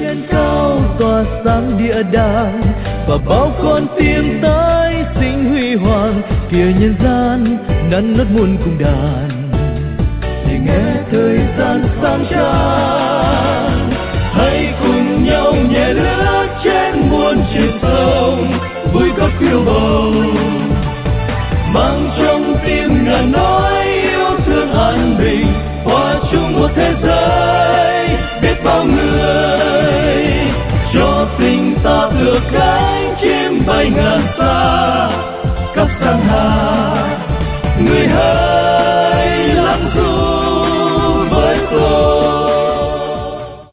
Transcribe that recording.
trên cao tỏa sáng địa đàng, và bao con tim tái sinh huy hoàng. Kìa nhân gian nắn nót muôn cung đàn, để nghe thời gian sáng tràn. Hãy cùng nhau nhẹ lướt trên muôn chiều sông, vui khóc phiêu bồng, mang trong tim ngàn nỗi yêu thương an bình. Hòa chung một thế giới biết bao người, cho tình ta tựa cánh chim bay ngàn xa khắp sang hà. Người hỡi